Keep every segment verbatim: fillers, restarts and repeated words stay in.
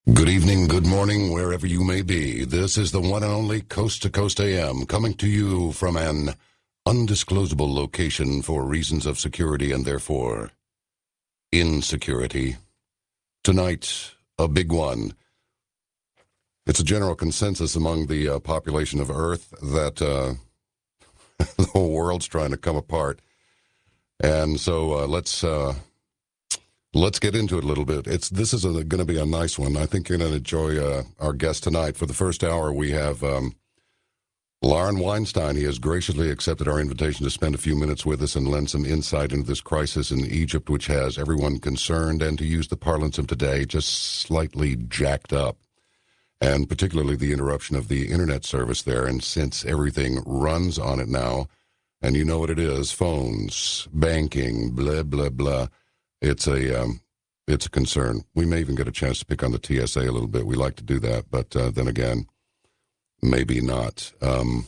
Good evening, good morning, wherever you may be. This is the one and only Coast to Coast A M, coming to you from an undisclosable location for reasons of security and therefore insecurity. Tonight, a big one. It's a general consensus among the uh, population of Earth that uh, the whole world's trying to come apart. And so uh, let's... Uh, Let's get into it a little bit. It's This is going to be a nice one. I think you're going to enjoy uh, our guest tonight. For the first hour, we have um, Lauren Weinstein. He has graciously accepted our invitation to spend a few minutes with us and lend some insight into this crisis in Egypt, which has everyone concerned, and to use the parlance of today, just slightly jacked up, and particularly the interruption of the internet service there. And since everything runs on it now, and you know what it is, phones, banking, blah, blah, blah, It's a um, it's a concern. We may even get a chance to pick on the T S A a little bit. We like to do that, but uh, then again, maybe not. Um,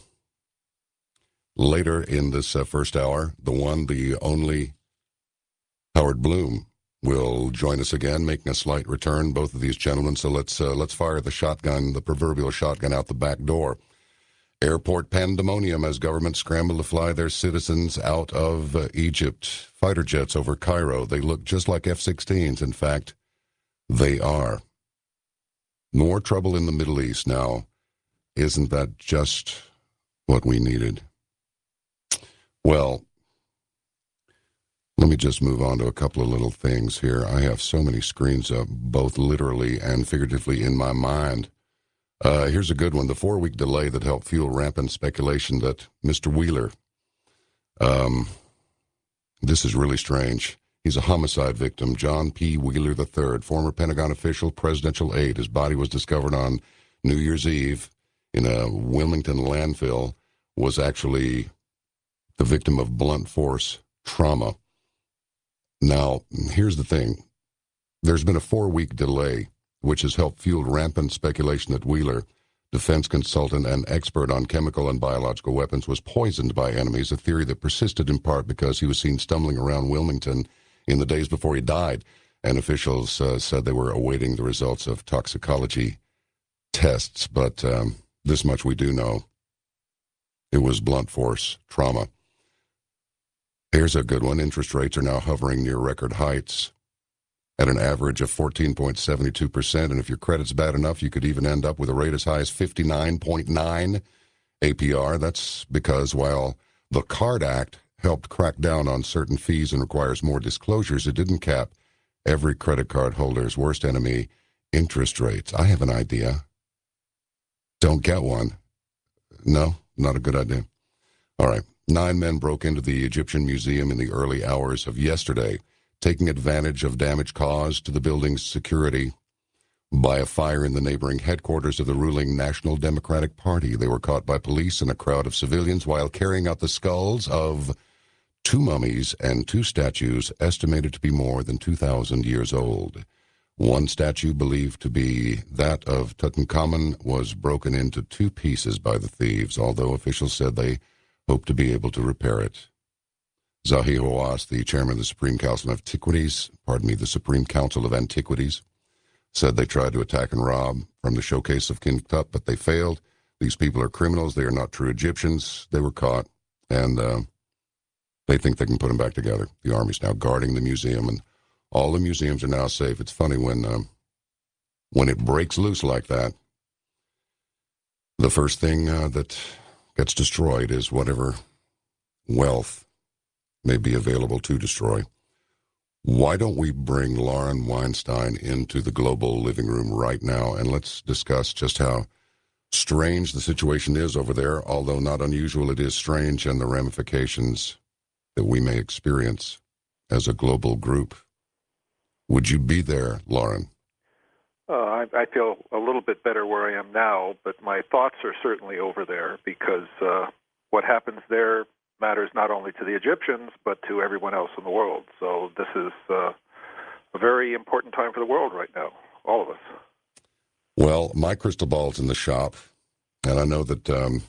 later in this uh, first hour, the one, the only Howard Bloom will join us again, making a slight return. Both of these gentlemen. So let's uh, let's fire the shotgun, the proverbial shotgun, out the back door. Airport pandemonium as governments scramble to fly their citizens out of uh, Egypt. Fighter jets over Cairo. They look just like F sixteens. In fact, they are. More trouble in the Middle East now. Isn't that just what we needed? Well, let me just move on to a couple of little things here. I have so many screens up, both literally and figuratively, in my mind. Uh, here's a good one. The four-week delay that helped fuel rampant speculation that Mister Wheeler, um, this is really strange. He's a homicide victim, John P. Wheeler the third, former Pentagon official, presidential aide. His body was discovered on New Year's Eve in a Wilmington landfill, was actually the victim of blunt force trauma. Now, here's the thing. There's been a four-week delay, which has helped fuel rampant speculation that Wheeler, defense consultant and expert on chemical and biological weapons, was poisoned by enemies, a theory that persisted in part because he was seen stumbling around Wilmington in the days before he died, and officials uh, said they were awaiting the results of toxicology tests. But um, this much we do know. It was blunt force trauma. Here's a good one. Interest rates are now hovering near record heights at an average of fourteen point seven two percent, and if your credit's bad enough, you could even end up with a rate as high as fifty-nine point nine A P R. That's because while the CARD Act helped crack down on certain fees and requires more disclosures, it didn't cap every credit card holder's worst enemy, interest rates. I have an idea. Don't get one. No, not a good idea. All right. Nine men broke into the Egyptian Museum in the early hours of yesterday, taking advantage of damage caused to the building's security by a fire in the neighboring headquarters of the ruling National Democratic Party. They were caught by police and a crowd of civilians while carrying out the skulls of two mummies and two statues estimated to be more than two thousand years old. One statue, believed to be that of Tutankhamun, was broken into two pieces by the thieves, although officials said they hope to be able to repair it. Zahi Hawass, the chairman of the Supreme Council of Antiquities, pardon me, the Supreme Council of Antiquities, said they tried to attack and rob from the showcase of King Tut, but they failed. These people are criminals. They are not true Egyptians. They were caught, and uh, they think they can put them back together. The army's now guarding the museum, and all the museums are now safe. It's funny when um, when it breaks loose like that, the first thing uh, that gets destroyed is whatever wealth may be available to destroy. Why don't we bring Lauren Weinstein into the global living room right now, and let's discuss just how strange the situation is over there. Although not unusual, it is strange, and the ramifications that we may experience as a global group. Would you be there, Lauren? Uh, I, I feel a little bit better where I am now, but my thoughts are certainly over there because uh, what happens there matters not only to the Egyptians, but to everyone else in the world. So this is uh, a very important time for the world right now, all of us. Well, my crystal ball's in the shop, and I know that um,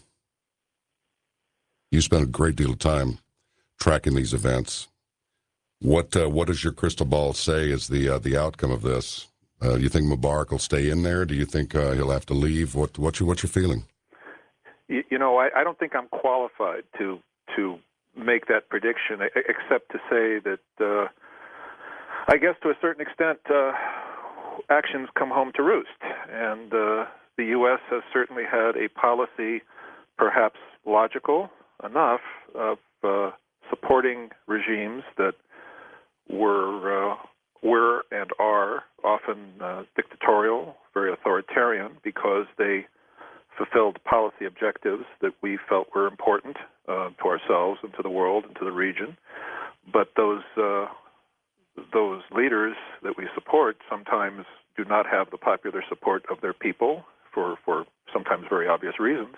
you spend a great deal of time tracking these events. What uh, what does your crystal ball say is the uh, the outcome of this? Uh, do you think Mubarak will stay in there? Do you think uh, he'll have to leave? What, what's your, what's your feeling? You, you know, I, I don't think I'm qualified to to make that prediction, except to say that uh, I guess to a certain extent, uh, actions come home to roost, and uh, the U S has certainly had a policy, perhaps logical enough, of uh, supporting regimes that were uh, were and are often uh, dictatorial, very authoritarian, because they fulfilled policy objectives that we felt were important uh, to ourselves and to the world and to the region. But those uh, those leaders that we support sometimes do not have the popular support of their people for, for sometimes very obvious reasons.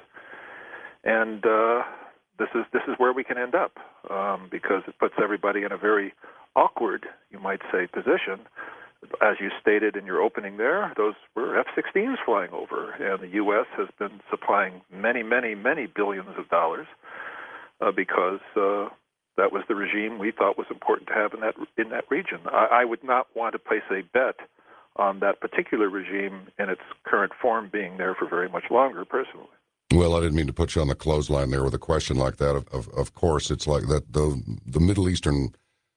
And uh, this is this is where we can end up, um, because it puts everybody in a very awkward, you might say, position. As you stated in your opening there, those were F sixteens flying over, and the U S has been supplying many, many, many billions of dollars uh, because uh, that was the regime we thought was important to have in that in that region. I, I would not want to place a bet on that particular regime in its current form being there for very much longer, personally. Well, I didn't mean to put you on the clothesline there with a question like that. Of, of, of course, it's like that the the Middle Eastern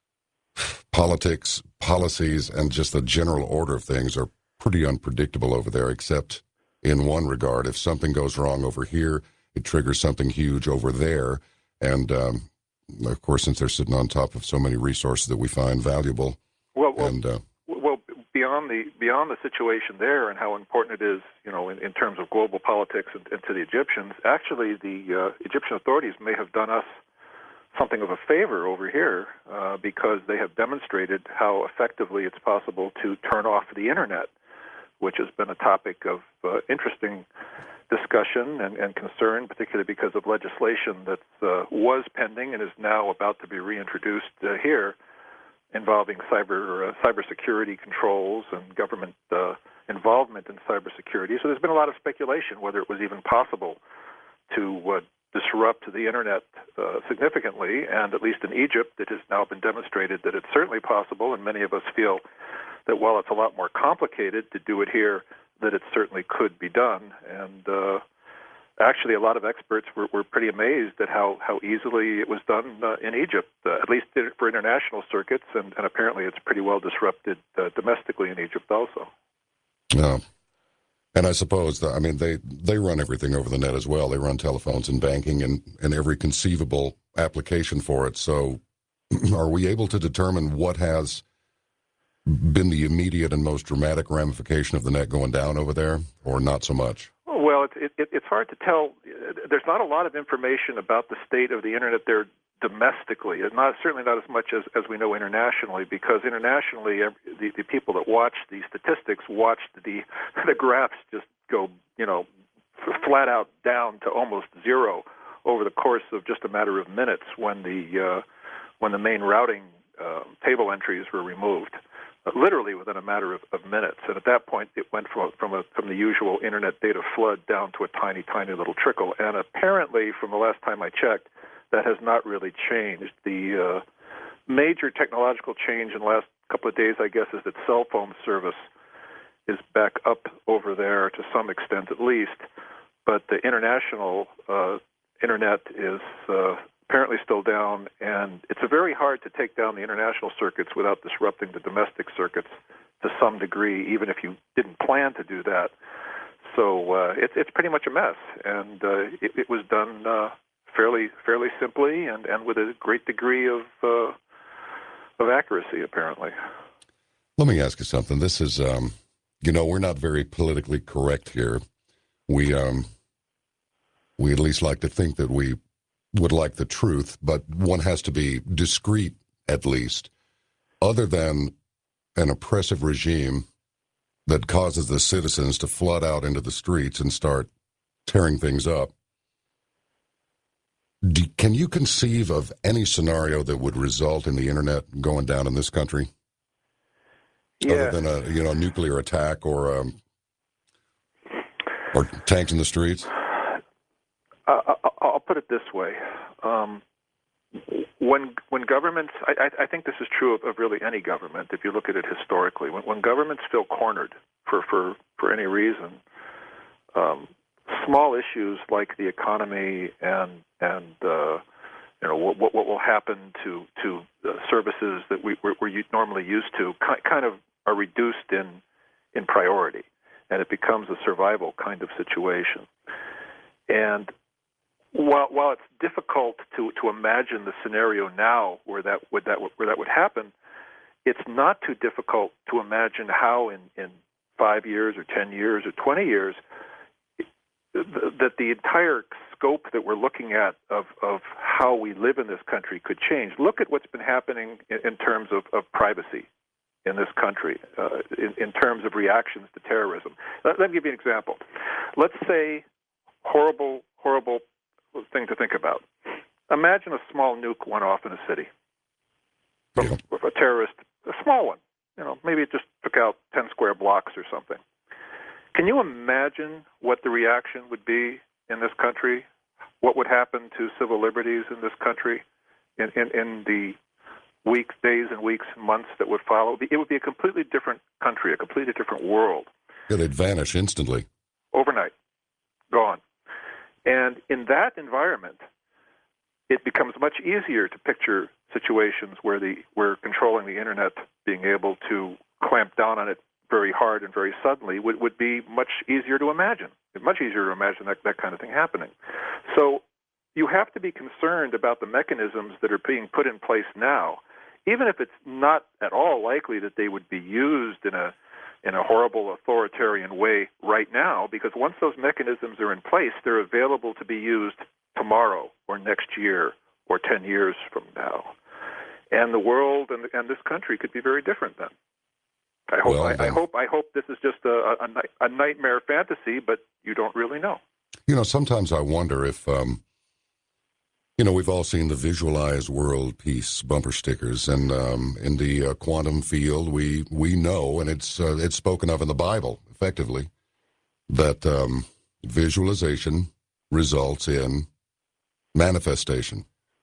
politics, policies, and just the general order of things are pretty unpredictable over there, except in one regard. If something goes wrong over here, it triggers something huge over there. And, um, of course, since they're sitting on top of so many resources that we find valuable. Well, well, and, uh, well beyond the beyond the situation there and how important it is, you know, in, in terms of global politics and, and to the Egyptians, actually the uh, Egyptian authorities may have done us something of a favor over here uh, because they have demonstrated how effectively it's possible to turn off the internet, which has been a topic of uh, interesting discussion and, and concern, particularly because of legislation that uh, was pending and is now about to be reintroduced uh, here, involving cyber uh, cybersecurity controls and government uh, involvement in cybersecurity. So there's been a lot of speculation whether it was even possible to uh, disrupt the internet uh, significantly, and at least in Egypt, it has now been demonstrated that it's certainly possible, and many of us feel that while it's a lot more complicated to do it here, that it certainly could be done. And uh, actually, a lot of experts were, were pretty amazed at how, how easily it was done uh, in Egypt, uh, at least for international circuits, and, and apparently it's pretty well disrupted uh, domestically in Egypt also. Yeah. And I suppose, that, I mean, they, they run everything over the net as well. They run telephones and banking and, and every conceivable application for it. So are we able to determine what has been the immediate and most dramatic ramification of the net going down over there, or not so much? Well, it, it, it's hard to tell. There's not a lot of information about the state of the internet there domestically, and not certainly not as much as, as we know internationally, because internationally, the, the people that watch the statistics watch the the graphs just go, you know, flat out down to almost zero over the course of just a matter of minutes when the uh, when the main routing uh, table entries were removed, uh, literally within a matter of, of minutes. And at that point, it went from a, from a, from the usual internet data flood down to a tiny, tiny little trickle. And apparently, from the last time I checked, that has not really changed. The uh, major technological change in the last couple of days, I guess, is that cell phone service is back up over there to some extent at least, but the international uh, internet is uh, apparently still down, and it's very hard to take down the international circuits without disrupting the domestic circuits to some degree, even if you didn't plan to do that. So uh, it, it's pretty much a mess, and uh, it, it was done uh, fairly fairly simply and, and with a great degree of uh, of accuracy, apparently. Let me ask you something. This is, um, you know, we're not very politically correct here. We um, we at least like to think that we would like the truth, but one has to be discreet at least. Other than an oppressive regime that causes the citizens to flood out into the streets and start tearing things up, Do, can you conceive of any scenario that would result in the internet going down in this country? Yeah. Other than a you know nuclear attack or um, or tanks in the streets? Uh, I'll put it this way: um, when when governments, I, I think this is true of, of really any government. If you look at it historically, when, when governments feel cornered for for, for any reason, um, small issues like the economy and and uh, you know what, what what will happen to to uh, services that we we're, we're normally used to kind of are reduced in in priority, and it becomes a survival kind of situation. And while while it's difficult to, to imagine the scenario now where that would that where that would happen, it's not too difficult to imagine how in, in five years or ten years or twenty years that the entire scope that we're looking at of, of how we live in this country could change. Look at what's been happening in, in terms of, of privacy in this country, uh, in, in terms of reactions to terrorism. Let, let me give you an example. Let's say horrible, horrible thing to think about. Imagine a small nuke went off in a city. Yeah. A terrorist, a small one. You know, maybe it just took out ten square blocks or something. Can you imagine what the reaction would be in this country? What would happen to civil liberties in this country in, in, in the weeks, days and weeks and months that would follow? It would be a completely different country, a completely different world. Yeah, they'd vanish instantly. Overnight. Gone. And in that environment, it becomes much easier to picture situations where the where controlling the internet, being able to clamp down on it very hard and very suddenly would, would be much easier to imagine. It's much easier to imagine that, that kind of thing happening. So you have to be concerned about the mechanisms that are being put in place now, even if it's not at all likely that they would be used in a in a horrible authoritarian way right now, because once those mechanisms are in place, they're available to be used tomorrow or next year or ten years from now. And the world and, and this country could be very different then. I hope, Well, I, I then- hope, I hope this is just a, a, a nightmare fantasy, but you don't really know. You know, sometimes I wonder if, um, you know, we've all seen the Visualize World Peace bumper stickers, and um, in the uh, quantum field, we we know, and it's uh, it's spoken of in the Bible, effectively, that um, visualization results in manifestation.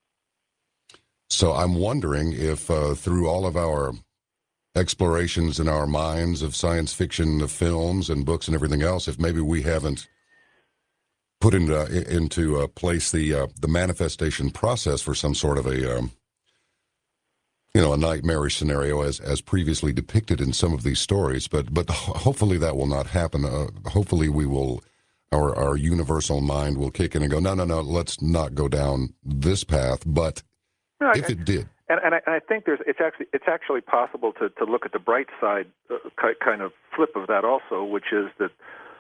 So I'm wondering if uh, through all of our explorations in our minds of science fiction, of films and books and everything else, if maybe we haven't put into uh, into uh, place the uh, the manifestation process for some sort of a um, you know a nightmarish scenario as as previously depicted in some of these stories. But but hopefully that will not happen. Uh, hopefully we will. Our our universal mind will kick in and go, no, no, no, let's not go down this path. But No, I- if it did, And, and, I, and I think there's it's actually it's actually possible to, to look at the bright side, uh, ki- kind of flip of that also, which is that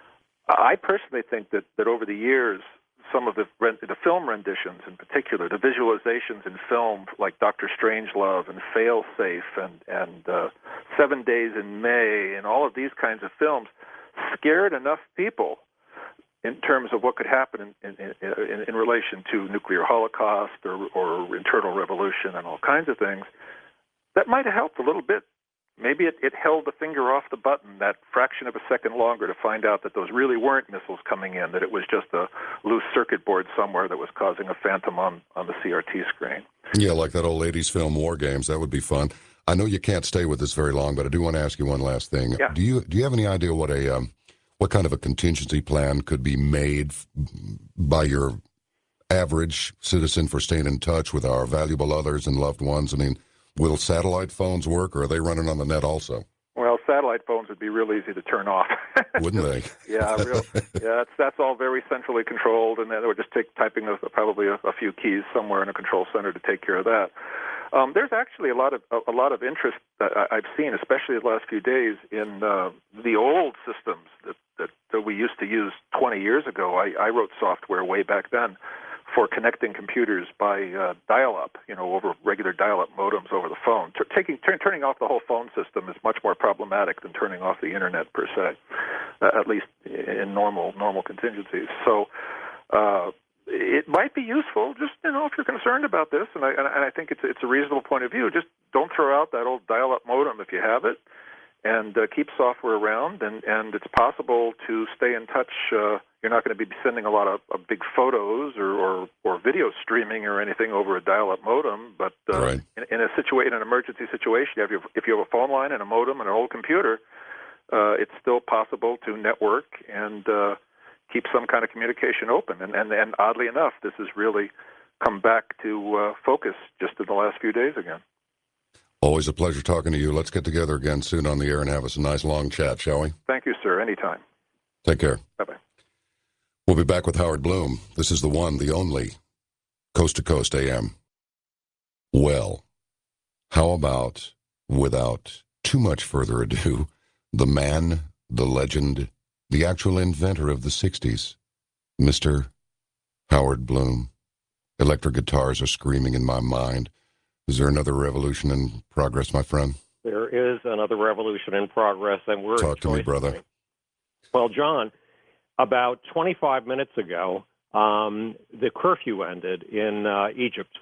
I personally think that, that over the years, some of the the film renditions in particular, the visualizations in film like Doctor Strangelove and Failsafe and and uh, Seven Days in May and all of these kinds of films scared enough people in terms of what could happen in, in, in, in relation to nuclear holocaust or, or internal revolution and all kinds of things, that might have helped a little bit. Maybe it, it held the finger off the button that fraction of a second longer to find out that those really weren't missiles coming in, that it was just a loose circuit board somewhere that was causing a phantom on, on the C R T screen. yeah, like that old eighties film War Games, that would be fun. I know you can't stay with us very long, but I do want to ask you one last thing. Yeah. Do you do you have any idea what a um, what kind of a contingency plan could be made f- by your average citizen for staying in touch with our valuable others and loved ones? I mean, will satellite phones work, or are they running on the net also? Well, satellite phones would be real easy to turn off. Wouldn't they? Yeah, real, yeah, that's that's all very centrally controlled, and then it would just take typing of probably a, a few keys somewhere in a control center to take care of that. Um, there's actually a lot of a, a lot of interest that I, I've seen, especially the last few days, in uh, the old systems that, that that we used to use twenty years ago. I, I wrote software way back then for connecting computers by uh, dial-up, you know, over regular dial-up modems over the phone. T- taking, t- turning off the whole phone system is much more problematic than turning off the internet per se, uh, at least in normal normal contingencies. So uh, it might be useful, just you know, if you're concerned about this, and I and I think it's it's a reasonable point of view. Just don't throw out that old dial-up modem if you have it, and uh, keep software around, and, and it's possible to stay in touch. Uh, you're not going to be sending a lot of, of big photos or, or, or video streaming or anything over a dial-up modem, but uh, Right. in, in a situa- in an emergency situation, you have your, if you have a phone line and a modem and an old computer, uh, it's still possible to network and uh, keep some kind of communication open. And, and, and oddly enough, this has really come back to uh, focus just in the last few days again. Always a pleasure talking to you. Let's get together again soon on the air and have us a nice long chat, shall we? Thank you, sir. Anytime. Take care. Bye-bye. We'll be back with Howard Bloom. This is the one, the only, Coast to Coast A M. Well, how about, without too much further ado, the man, the legend, the actual inventor of the sixties, Mister Howard Bloom. Electric guitars are screaming in my mind. Is there another revolution in progress, my friend? There is another revolution in progress, and we're Talk to me, brother. Well, John, about twenty-five minutes ago, um, the curfew ended in uh, Egypt,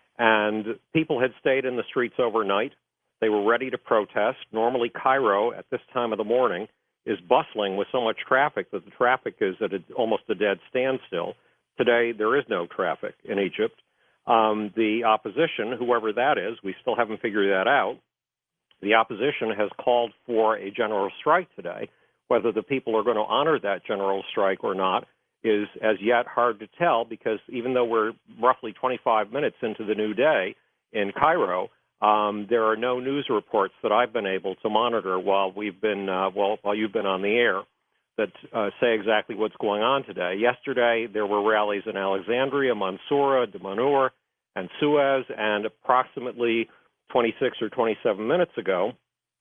and people had stayed in the streets overnight. They were ready to protest. Normally, Cairo at this time of the morning is bustling with so much traffic that the traffic is at a, almost a dead standstill. Today, there is no traffic in Egypt. Um, the opposition, whoever that is, we still haven't figured that out. The opposition has called for a general strike today. Whether the people are going to honor that general strike or not is as yet hard to tell, because even though we're roughly twenty-five minutes into the new day in Cairo, um, there are no news reports that I've been able to monitor while we've been uh, well, while you've been on the air that uh, say exactly what's going on today. Yesterday, there were rallies in Alexandria, Mansoura, Damanhur, and Suez, and approximately twenty-six or twenty-seven minutes ago,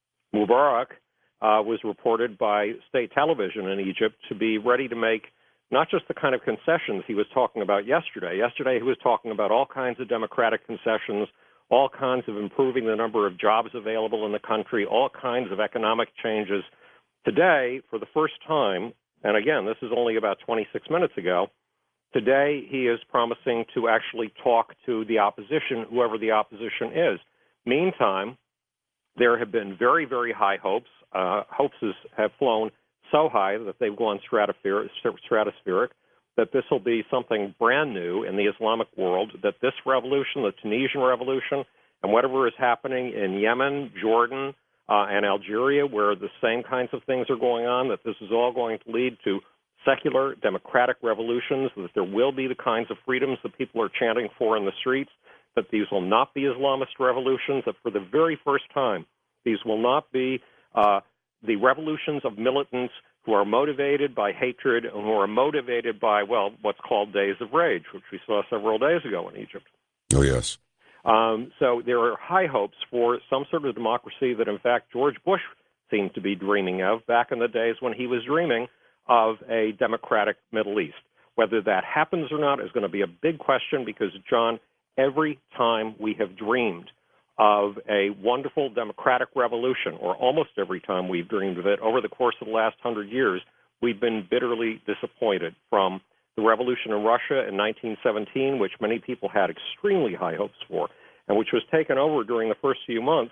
Mubarak uh, was reported by state television in Egypt to be ready to make not just the kind of concessions he was talking about yesterday. Yesterday, he was talking about all kinds of democratic concessions, all kinds of improving the number of jobs available in the country, all kinds of economic changes. Today, for the first time, and again, this is only about twenty-six minutes ago, today he is promising to actually talk to the opposition, whoever the opposition is. Meantime, there have been very, very high hopes. Uh, hopes is, have flown so high that they've gone stratospheric, stratospheric, that this will be something brand new in the Islamic world, that this revolution, the Tunisian revolution, and whatever is happening in Yemen, Jordan, uh, and Algeria, where the same kinds of things are going on, that this is all going to lead to secular democratic revolutions, that there will be the kinds of freedoms that people are chanting for in the streets, that these will not be Islamist revolutions, that for the very first time, these will not be uh, the revolutions of militants who are motivated by hatred and who are motivated by, well, what's called days of rage, which we saw several days ago in Egypt. Oh, yes. Um, so there are high hopes for some sort of democracy that, in fact, George Bush seemed to be dreaming of back in the days when he was dreaming of a democratic Middle East. Whether that happens or not is going to be a big question because, John, every time we have dreamed of a wonderful democratic revolution, or almost every time we've dreamed of it over the course of the last hundred years, we've been bitterly disappointed, from the revolution in Russia in nineteen seventeen, which many people had extremely high hopes for, and which was taken over during the first few months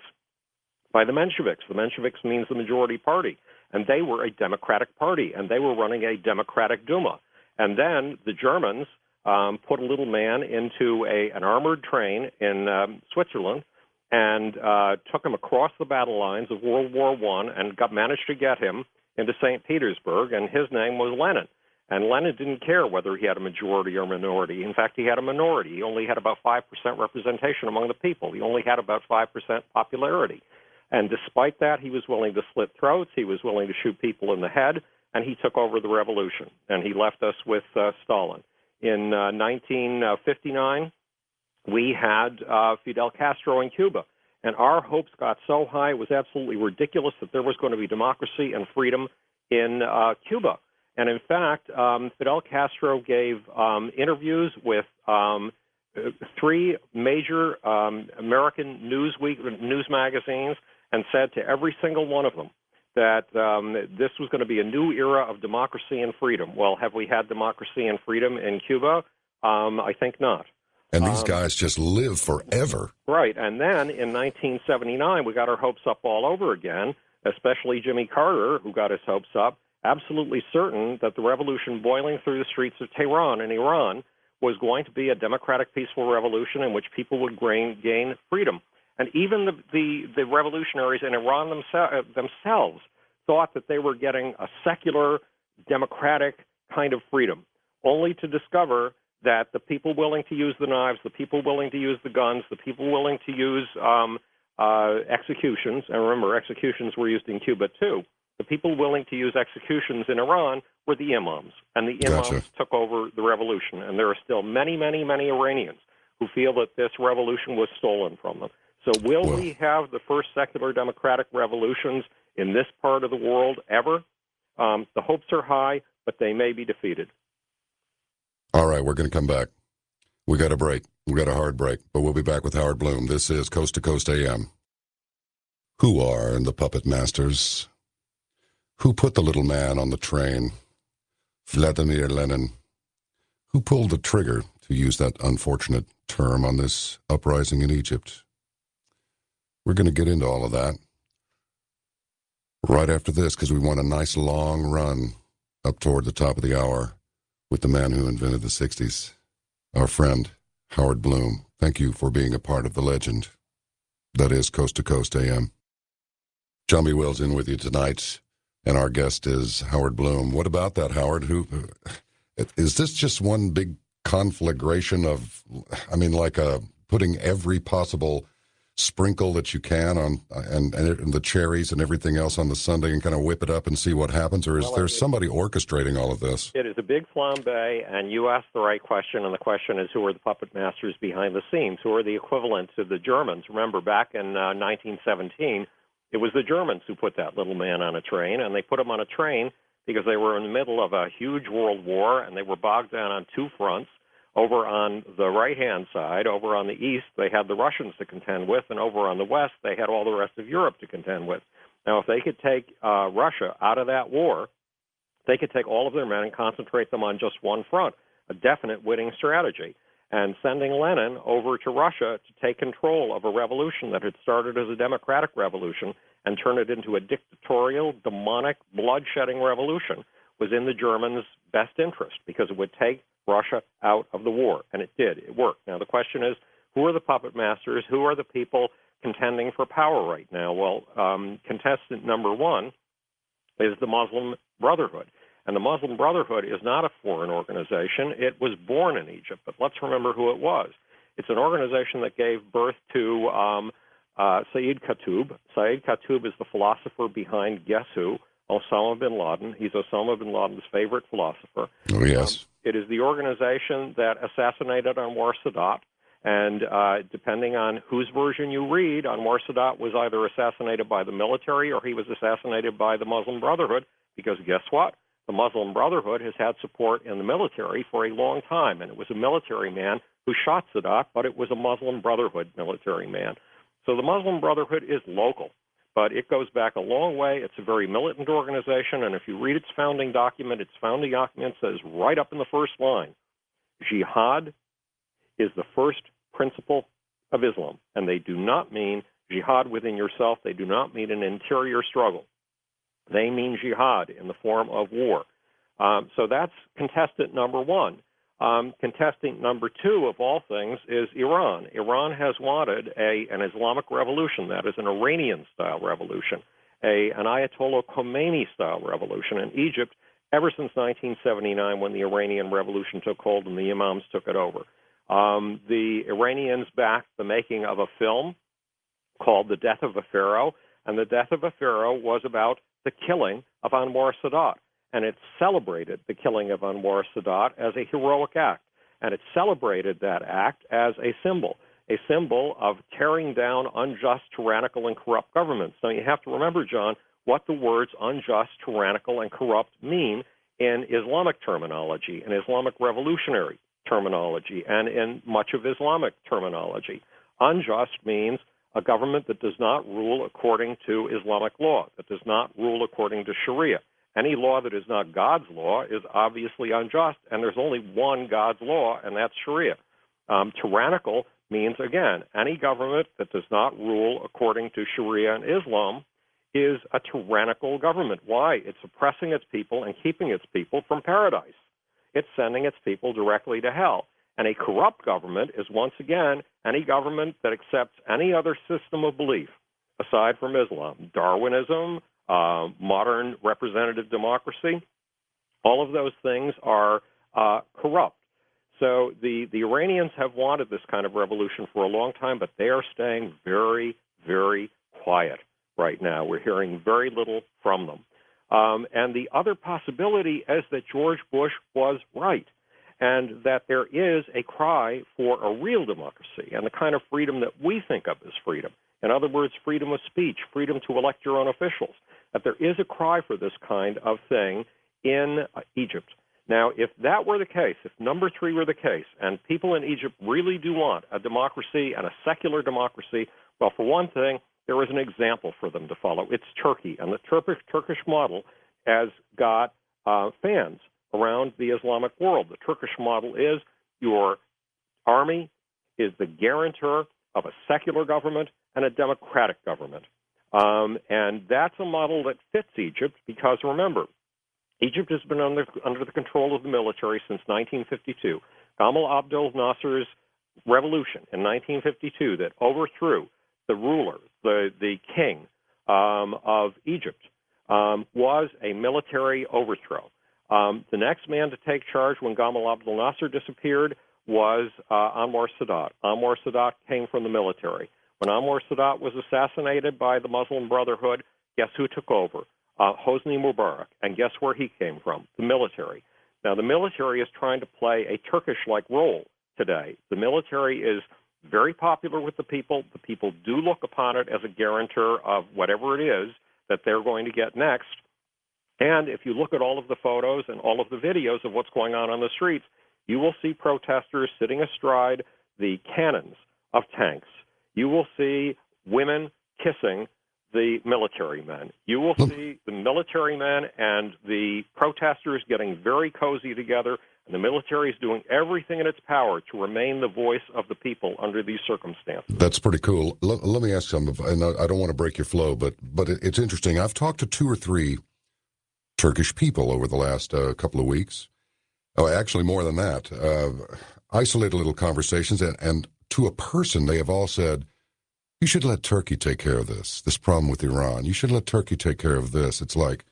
by the Mensheviks. The Mensheviks means the majority party, and they were a democratic party, and they were running a democratic Duma. And then the Germans um, put a little man into a, an armored train in um, Switzerland and uh, took him across the battle lines of World War One and got, managed to get him into Saint Petersburg, and his name was Lenin. And Lenin didn't care whether he had a majority or minority. In fact, he had a minority. He only had about five percent representation among the people. He only had about five percent popularity. And despite that, he was willing to slit throats. He was willing to shoot people in the head, and he took over the revolution. And he left us with uh, Stalin. In uh, nineteen fifty-nine, we had uh, Fidel Castro in Cuba. And our hopes got so high, it was absolutely ridiculous that there was going to be democracy and freedom in uh, Cuba. And in fact, um, Fidel Castro gave um, interviews with um, three major um, American Newsweek news magazines and said to every single one of them that um, this was going to be a new era of democracy and freedom. Well, have we had democracy and freedom in Cuba? Um, I think not. And these um, guys just live forever. Right. And then in nineteen seventy-nine, we got our hopes up all over again. especially Jimmy Carter, who got his hopes up, absolutely certain that the revolution boiling through the streets of Tehran in Iran was going to be a democratic, peaceful revolution in which people would gain, gain freedom. And even the, the, the revolutionaries in Iran themse- themselves thought that they were getting a secular, democratic kind of freedom, only to discover that the people willing to use the knives, the people willing to use the guns, the people willing to use um, uh, executions, and remember, executions were used in Cuba too, the people willing to use executions in Iran were the imams, and the imams Gotcha. took over the revolution. And there are still many, many, many Iranians who feel that this revolution was stolen from them. So will Well, we have the first secular democratic revolutions in this part of the world ever? Um, the hopes are high, but they may be defeated. all right, we're going to come back. We got a break. We got a hard break, but we'll be back with Howard Bloom. This is Coast to Coast A M. Who are the puppet masters? Who put the little man on the train? Vladimir Lenin. Who pulled the trigger, to use that unfortunate term, on this uprising in Egypt? We're going to get into all of that right after this, because we want a nice long run up toward the top of the hour with the man who invented the sixties, our friend Howard Bloom. Thank you for being a part of the legend that is Coast to Coast A M. John B. Wills in with you tonight, and our guest is Howard Bloom. What about that, Howard? Who is this? Just one big conflagration of, I mean, like a putting every possible sprinkle that you can on, and, and the cherries and everything else on the sundae, and kind of whip it up and see what happens? Or is Well, there it- somebody orchestrating all of this? It is a big flambe, and you asked the right question, and the question is, who are the puppet masters behind the scenes? Who are the equivalent to the Germans? Remember, back in uh, nineteen seventeen, it was the Germans who put that little man on a train, and they put him on a train because they were in the middle of a huge world war, and they were bogged down on two fronts. Over on the right-hand side, over on the east, they had the Russians to contend with, and over on the west, they had all the rest of Europe to contend with. Now, if they could take uh, Russia out of that war, they could take all of their men and concentrate them on just one front, a definite winning strategy. And sending Lenin over to Russia to take control of a revolution that had started as a democratic revolution and turn it into a dictatorial, demonic, blood-shedding revolution was in the Germans' best interest, because it would take Russia out of the war, and it did. It worked. Now, the question is, who are the puppet masters? Who are the people contending for power right now? Well, um, contestant number one is the Muslim Brotherhood. And the Muslim Brotherhood is not a foreign organization. It was born in Egypt, but let's remember who it was. It's an organization that gave birth to um, uh, Sayyid Qutb. Sayyid Qutb is the philosopher behind, guess who? Osama bin Laden. He's Osama bin Laden's favorite philosopher. Oh, yes. Um, it is the organization that assassinated Anwar Sadat, and uh, depending on whose version you read, Anwar Sadat was either assassinated by the military or he was assassinated by the Muslim Brotherhood, because guess what? The Muslim Brotherhood has had support in the military for a long time, and it was a military man who shot Sadat, but it was a Muslim Brotherhood military man. So the Muslim Brotherhood is local, but it goes back a long way. It's a very militant organization, and if you read its founding document, its founding document says right up in the first line, jihad is the first principle of Islam, and they do not mean jihad within yourself. They do not mean an interior struggle. They mean jihad in the form of war. Um, so that's contestant number one. Um, contestant number two, of all things, is Iran. Iran has wanted a, an Islamic revolution, that is an Iranian-style revolution, a, an Ayatollah Khomeini-style revolution in Egypt ever since nineteen seventy-nine, when the Iranian Revolution took hold and the imams took it over. Um, the Iranians backed the making of a film called The Death of a Pharaoh, and The Death of a Pharaoh was about the killing of Anwar Sadat. And it celebrated the killing of Anwar Sadat as a heroic act. And it celebrated that act as a symbol, a symbol of tearing down unjust, tyrannical, and corrupt governments. Now, you have to remember, John, what the words unjust, tyrannical, and corrupt mean in Islamic terminology, in Islamic revolutionary terminology, and in much of Islamic terminology. Unjust means a government that does not rule according to Islamic law, that does not rule according to Sharia. Any law that is not God's law is obviously unjust, and there's only one God's law, and that's Sharia. Um, tyrannical means, again, any government that does not rule according to Sharia and Islam is a tyrannical government. Why? It's oppressing its people and keeping its people from paradise. It's sending its people directly to hell. And a corrupt government is, once again, any government that accepts any other system of belief aside from Islam, Darwinism, uh, modern representative democracy. All of those things are uh, corrupt. So the, the Iranians have wanted this kind of revolution for a long time, but they are staying very, very quiet right now. We're hearing very little from them. Um, and the other possibility is that George Bush was right, and that there is a cry for a real democracy and the kind of freedom that we think of as freedom. In other words, freedom of speech, freedom to elect your own officials, that there is a cry for this kind of thing in uh, Egypt. Now, if that were the case, if number three were the case, and people in Egypt really do want a democracy and a secular democracy, well, for one thing, there is an example for them to follow. It's Turkey, and the Turkish, Turkish model has got uh, fans around the Islamic world. The Turkish model is your army is the guarantor of a secular government and a democratic government. Um, and that's a model that fits Egypt because, remember, Egypt has been under, under the control of the military since nineteen fifty-two. Gamal Abdel Nasser's revolution in nineteen fifty-two that overthrew the ruler, the, the king um, of Egypt, um, was a military overthrow. Um, the next man to take charge when Gamal Abdel Nasser disappeared was uh, Anwar Sadat. Anwar Sadat came from the military. When Anwar Sadat was assassinated by the Muslim Brotherhood, guess who took over? Uh, Hosni Mubarak. And guess where he came from? The military. Now, the military is trying to play a Turkish-like role today. The military is very popular with the people. The people do look upon it as a guarantor of whatever it is that they're going to get next. And if you look at all of the photos and all of the videos of what's going on on the streets, you will see protesters sitting astride the cannons of tanks. You will see women kissing the military men. You will see the military men and the protesters getting very cozy together, and the military is doing everything in its power to remain the voice of the people under these circumstances. That's pretty cool. Let, let me ask some of, and I don't want to break your flow, but but it, it's interesting. I've talked to two or three Turkish people over the last uh, couple of weeks. Oh, actually, more than that. Uh, isolated little conversations, and, and to a person, they have all said, you should let Turkey take care of this, this problem with Iran. You should let Turkey take care of this. It's like,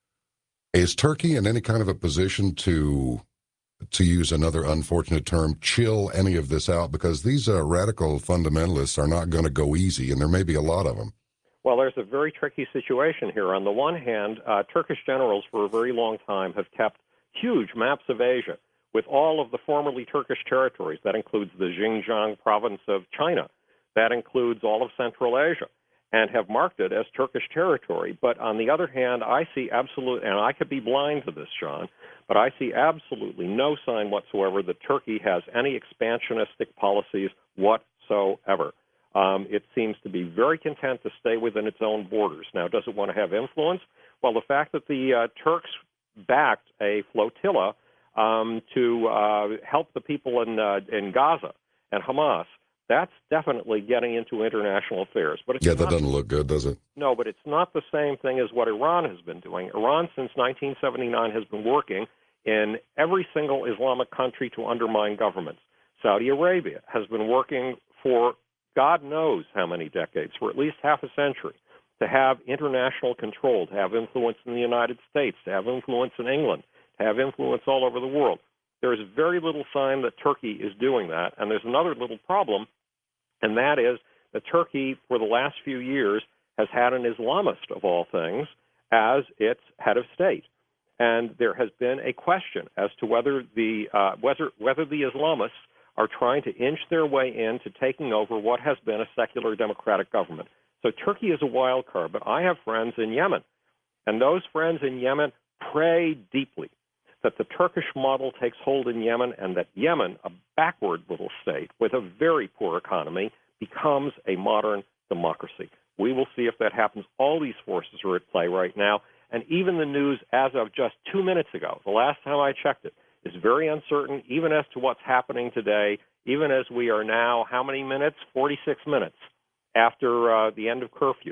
is Turkey in any kind of a position to, to use another unfortunate term, chill any of this out? Because these uh, radical fundamentalists are not going to go easy, and there may be a lot of them. Well, there's a very tricky situation here. On the one hand, uh, Turkish generals for a very long time have kept huge maps of Asia with all of the formerly Turkish territories. That includes the Xinjiang province of China. That includes all of Central Asia, and have marked it as Turkish territory. But on the other hand, I see absolute, and I could be blind to this, John, but I see absolutely no sign whatsoever that Turkey has any expansionistic policies whatsoever. Um, it seems to be very content to stay within its own borders. Now, does it want to have influence? Well, the fact that the uh, Turks backed a flotilla um, to uh, help the people in uh, in Gaza and Hamas, that's definitely getting into international affairs. But it's yeah, that not, doesn't look good, does it? No, but it's not the same thing as what Iran has been doing. Iran, since nineteen seventy-nine, has been working in every single Islamic country to undermine governments. Saudi Arabia has been working for God knows how many decades, for at least half a century, to have international control, to have influence in the United States, to have influence in England, to have influence all over the world. There is very little sign that Turkey is doing that, and there's another little problem, and that is that Turkey, for the last few years, has had an Islamist, of all things, as its head of state. And there has been a question as to whether the uh, whether whether the Islamists are trying to inch their way into taking over what has been a secular democratic government. So Turkey is a wild card, but I have friends in Yemen, and those friends in Yemen pray deeply that the Turkish model takes hold in Yemen and that Yemen, a backward little state with a very poor economy, becomes a modern democracy. We will see if that happens. All these forces are at play right now, and even the news as of just two minutes ago, the last time I checked it, is very uncertain, even as to what's happening today, even as we are now, how many minutes? forty-six minutes after uh, the end of curfew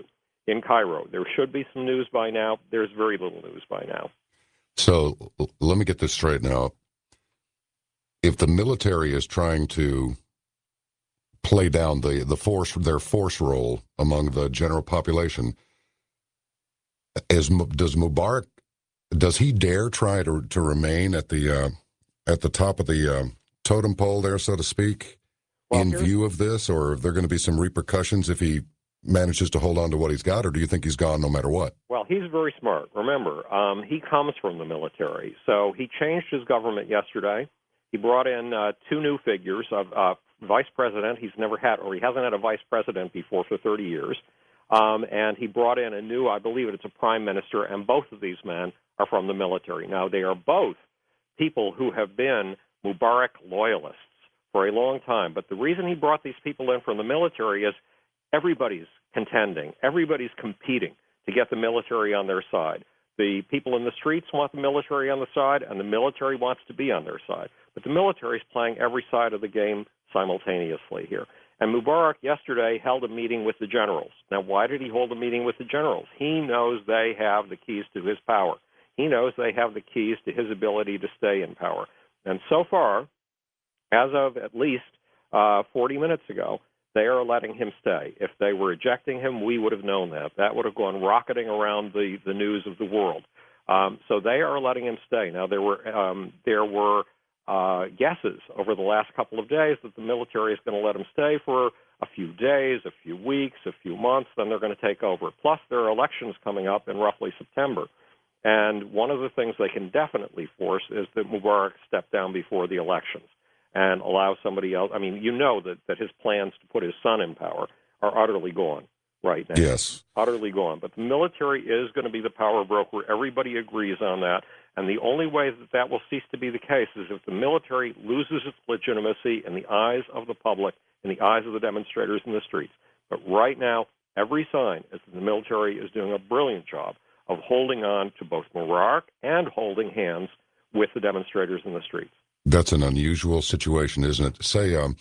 in Cairo. There should be some news by now. There's very little news by now. So l- let me get this straight now. If the military is trying to play down the, the force, their force role among the general population, is, does Mubarak, does he dare try to to remain at the uh, at the top of the uh, totem pole there, so to speak, Well, in here's- view of this, or are there going to be some repercussions if he manages to hold on to what he's got, or do you think he's gone no matter what? Well, he's very smart. Remember, um, he comes from the military. So he changed his government yesterday. He brought in uh, two new figures of uh, vice president. He's never had, or he hasn't had a vice president before for thirty years. Um, and he brought in a new, I believe it's a prime minister, and both of these men are from the military. Now, they are both people who have been Mubarak loyalists for a long time. But the reason he brought these people in from the military is everybody's contending, everybody's competing to get the military on their side. The people in the streets want the military on the side, and the military wants to be on their side. But the military is playing every side of the game simultaneously here. And Mubarak yesterday held a meeting with the generals. Now, why did he hold a meeting with the generals? He knows they have the keys to his power. He knows they have the keys to his ability to stay in power. And so far, as of at least uh, forty minutes ago, they are letting him stay. If they were ejecting him, we would have known that. That would have gone rocketing around the, the news of the world. Um, so they are letting him stay. Now, there were um, there were uh, guesses over the last couple of days that the military is going to let him stay for a few days, a few weeks, a few months, then they're going to take over. Plus, there are elections coming up in roughly September. And one of the things they can definitely force is that Mubarak step down before the elections and allow somebody else. I mean, you know that, that his plans to put his son in power are utterly gone right now. Yes. Utterly gone. But the military is going to be the power broker. Everybody agrees on that. And the only way that that will cease to be the case is if the military loses its legitimacy in the eyes of the public, in the eyes of the demonstrators in the streets. But right now, every sign is that the military is doing a brilliant job of holding on to both Mubarak and holding hands with the demonstrators in the streets. That's an unusual situation, isn't it? Say, um,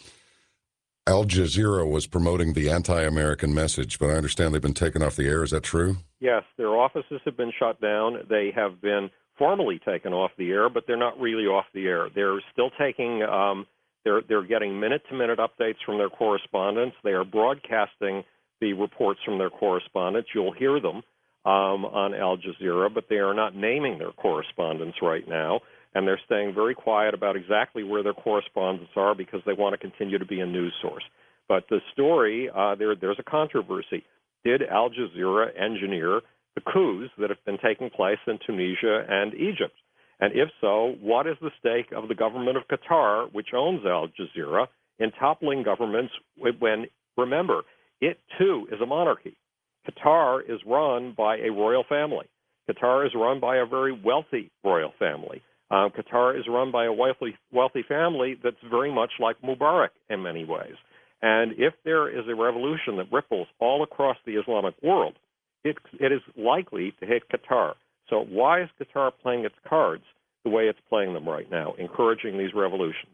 Al Jazeera was promoting the anti-American message, but I understand they've been taken off the air. Is that true? Yes, their offices have been shut down. They have been formally taken off the air, but they're not really off the air. They're still taking, um, they're, they're getting minute-to-minute updates from their correspondents. They are broadcasting the reports from their correspondents. You'll hear them um, on Al Jazeera, but they are not naming their correspondents right now. And they're staying very quiet about exactly where their correspondents are because they want to continue to be a news source. But the story, uh, there, there's a controversy. Did Al Jazeera engineer the coups that have been taking place in Tunisia and Egypt? And if so, what is the stake of the government of Qatar, which owns Al Jazeera, in toppling governments when, remember, it too is a monarchy. Qatar is run by a royal family. Qatar is run by a very wealthy royal family. Uh, Qatar is run by a wealthy, wealthy family that's very much like Mubarak in many ways. And if there is a revolution that ripples all across the Islamic world, it, it is likely to hit Qatar. So why is Qatar playing its cards the way it's playing them right now, encouraging these revolutions?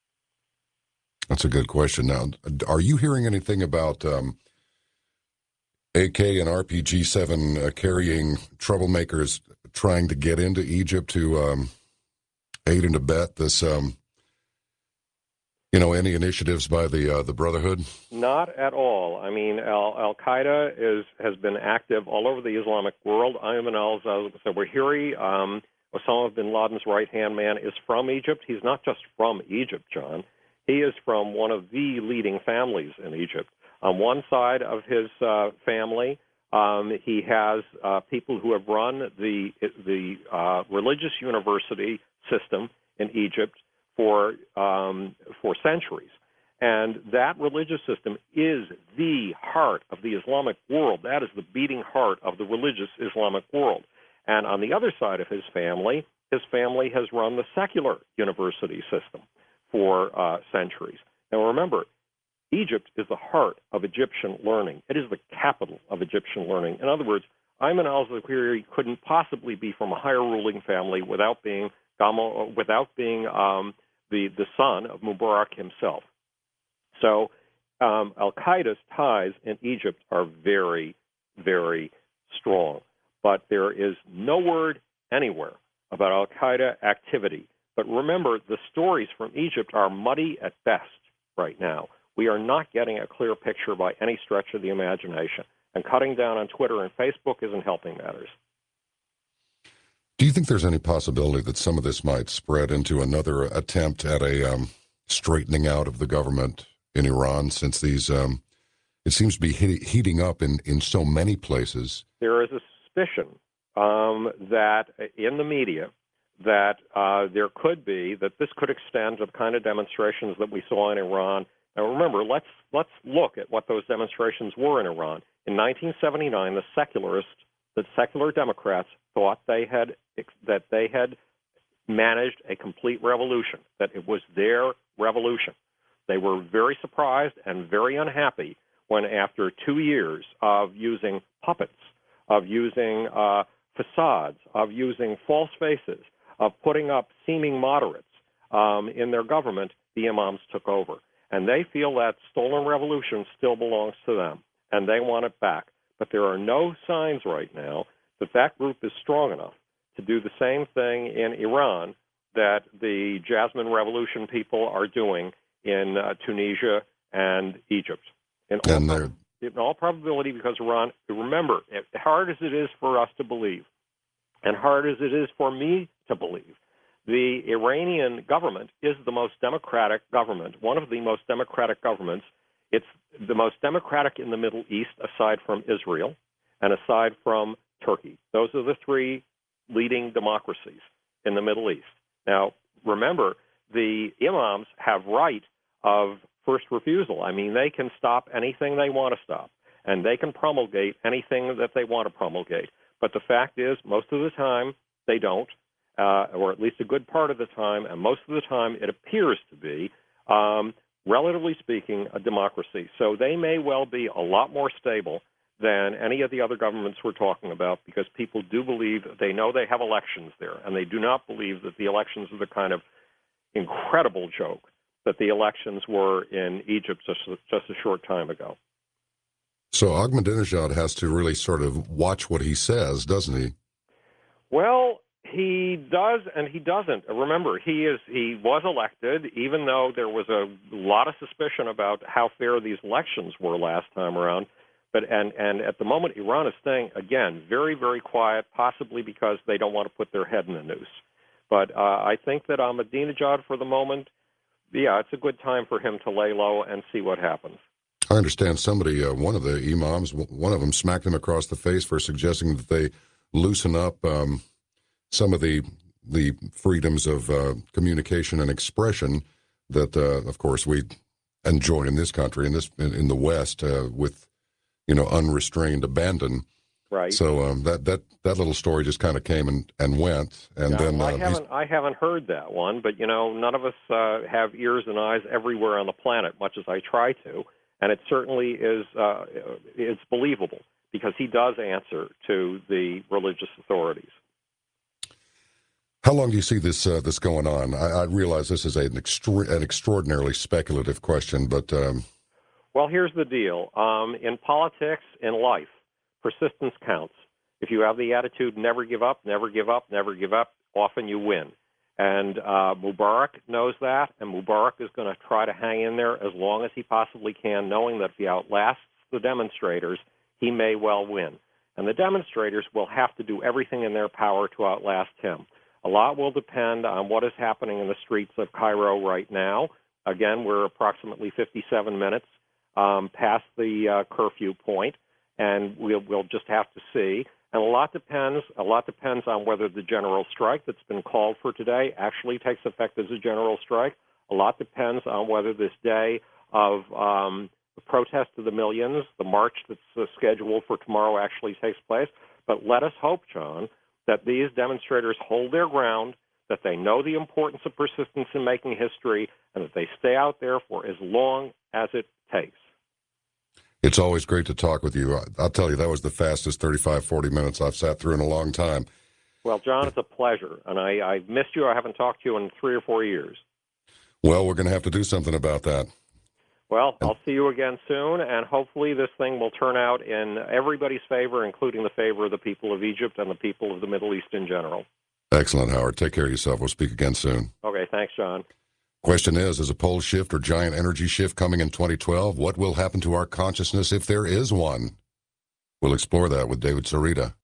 That's a good question. Now, are you hearing anything about um, A K and R P G seven uh, carrying troublemakers trying to get into Egypt to um, aid and abet this, um, you know, any initiatives by the uh, the Brotherhood? Not at all. I mean, Al, Al Qaeda is has been active all over the Islamic world. Ayman al-Zawahiri, um, Osama bin Laden's right-hand man, is from Egypt. He's not just from Egypt, John. He is from one of the leading families in Egypt. On one side of his uh, family, um, he has uh, people who have run the the uh, religious university system in Egypt for um, for centuries. And that religious system is the heart of the Islamic world. That is the beating heart of the religious Islamic world. And on the other side of his family, his family has run the secular university system for uh, centuries. Now remember, Egypt is the heart of Egyptian learning. It is the capital of Egyptian learning. In other words, Ayman al-Zawahiri couldn't possibly be from a higher ruling family without being without being um, the, the son of Mubarak himself. So um, al-Qaeda's ties in Egypt are very, very strong. But there is no word anywhere about al-Qaeda activity. But remember, the stories from Egypt are muddy at best right now. We are not getting a clear picture by any stretch of the imagination. And cutting down on Twitter and Facebook isn't helping matters. Do you think there's any possibility that some of this might spread into another attempt at a um, straightening out of the government in Iran, since these, um, it seems to be he- heating up in, in so many places? There is a suspicion um, that in the media that uh, there could be, that this could extend to the kind of demonstrations that we saw in Iran. Now remember, let's let's look at what those demonstrations were in Iran. In nineteen seventy-nine, the secularists, the secular Democrats, thought they had that they had managed a complete revolution, that it was their revolution. They were very surprised and very unhappy when, after two years of using puppets, of using uh, facades, of using false faces, of putting up seeming moderates um, in their government, the imams took over. And they feel that stolen revolution still belongs to them, and they want it back. But there are no signs right now that that group is strong enough to do the same thing in Iran that the Jasmine Revolution people are doing in uh, Tunisia and Egypt. In all, And prob- in all probability, because Iran, remember, as hard as it is for us to believe, and hard as it is for me to believe, the Iranian government is the most democratic government, one of the most democratic governments. It's the most democratic in the Middle East, aside from Israel and aside from Turkey. Those are the three leading democracies in the Middle East. Now, remember, the imams have right of first refusal. I mean, they can stop anything they want to stop, and they can promulgate anything that they want to promulgate. But the fact is, most of the time, they don't, uh, or at least a good part of the time, and most of the time it appears to be, um, relatively speaking, a democracy. So they may well be a lot more stable than any of the other governments we're talking about, because people do believe, they know they have elections there, and they do not believe that the elections are the kind of incredible joke that the elections were in Egypt just, just a short time ago. So Ahmadinejad has to really sort of watch what he says, doesn't he? Well, he does and he doesn't. Remember, he is he was elected, even though there was a lot of suspicion about how fair these elections were last time around. But and, and at the moment, Iran is staying, again, very, very quiet, possibly because they don't want to put their head in a noose. But uh, I think that Ahmadinejad, for the moment, yeah, it's a good time for him to lay low and see what happens. I understand somebody, uh, one of the imams, one of them smacked him across the face for suggesting that they loosen up um, some of the the freedoms of uh, communication and expression that, uh, of course, we enjoy in this country, in this in, in the West, uh, with you know unrestrained abandon. Right. So um, that that that little story just kind of came and, and went, and yeah, then well, I uh, haven't I haven't heard that one, but you know, none of us uh, have ears and eyes everywhere on the planet, much as I try to. And it certainly is uh, it's believable, because he does answer to the religious authorities. How long do you see this uh, this going on? I, I realize this is an, extra- an extraordinarily speculative question, but um... well, here's the deal: um, in politics, in life, persistence counts. If you have the attitude "never give up, never give up, never give up," often you win. And uh, Mubarak knows that, and Mubarak is going to try to hang in there as long as he possibly can, knowing that if he outlasts the demonstrators, he may well win. And the demonstrators will have to do everything in their power to outlast him. A lot will depend on what is happening in the streets of Cairo right now. Again, we're approximately fifty-seven minutes um, past the uh, curfew point, and we'll, we'll just have to see. And a lot depends. A lot depends on whether the general strike that's been called for today actually takes effect as a general strike. A lot depends on whether this day of um, the protest of the millions, the march that's uh, scheduled for tomorrow, actually takes place. But let us hope, John, that these demonstrators hold their ground, that they know the importance of persistence in making history, and that they stay out there for as long as it takes. It's always great to talk with you. I'll tell you, that was the fastest thirty-five, forty minutes I've sat through in a long time. Well, John, it's a pleasure, and I, I've missed you. I haven't talked to you in three or four years. Well, we're going to have to do something about that. Well, I'll see you again soon, and hopefully this thing will turn out in everybody's favor, including the favor of the people of Egypt and the people of the Middle East in general. Excellent, Howard. Take care of yourself. We'll speak again soon. Okay, thanks, John. Question is, is a pole shift or giant energy shift coming in twenty twelve? What will happen to our consciousness if there is one? We'll explore that with David Sarita.